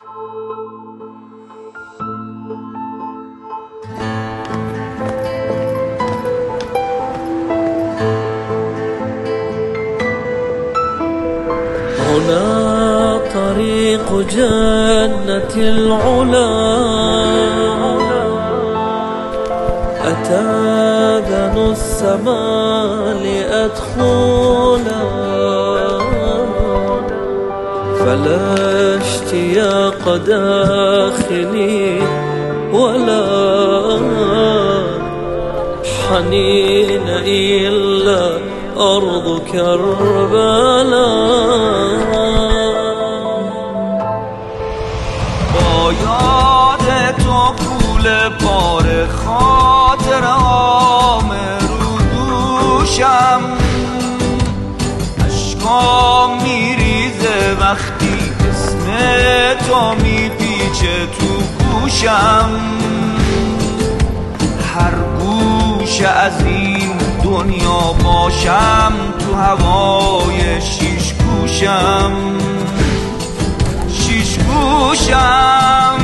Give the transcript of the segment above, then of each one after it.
هنا طريق جنة العلا، أتاذن السماء لأدخلا، فلا اشتياق داخلي ولا حنين إلا أرض کربلا. با یاد تو کوله بار خاطرهام رو دوشم، اشکام میریزه وقتی اسم تو میپیچه تو گوشم. هر گوشه از این دنیا باشم تو هوای شیش گوشم، شیش گوشم.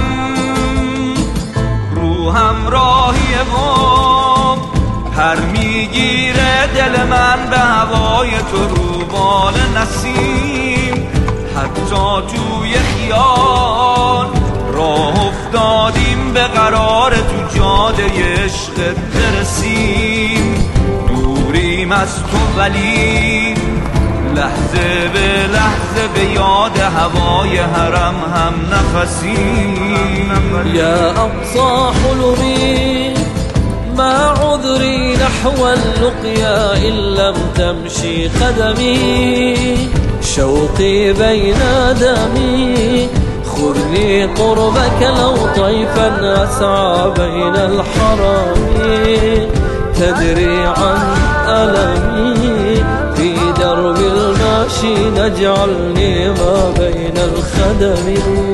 روحم راهی غم پر میگیره دل من به هوای تو روبال نسیم. حتی توی خیال راه افتادیم به قرار تو جاده عشقت برسیم. دوریم از تو ولی لحظه به لحظه به یاد هوای حرم هم نفسیم. يا أقصى حلمي ما عذري نحو اللقيا إن لم تمشي قدمي. شوقي بين دمي خذني قربك لو طيفا أسعى بين الحرم. تدري عن ألمي في درب الماشي نجعلني ما بين الخدم.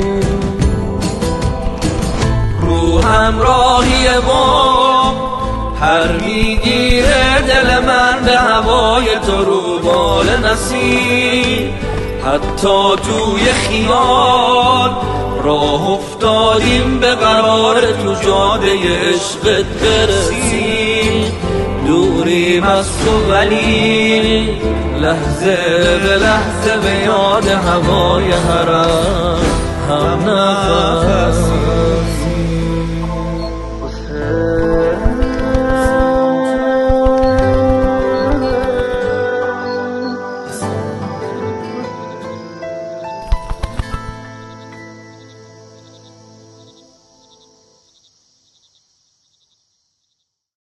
روحم راهی بام پر میگیره دل من به هوای تو روبال نسیم. حتی توی خیال راه افتادیم به قرار تو جاده عشقت برسیم. دوریم از تو ولی لحظه به لحظه به یاد هوای حرم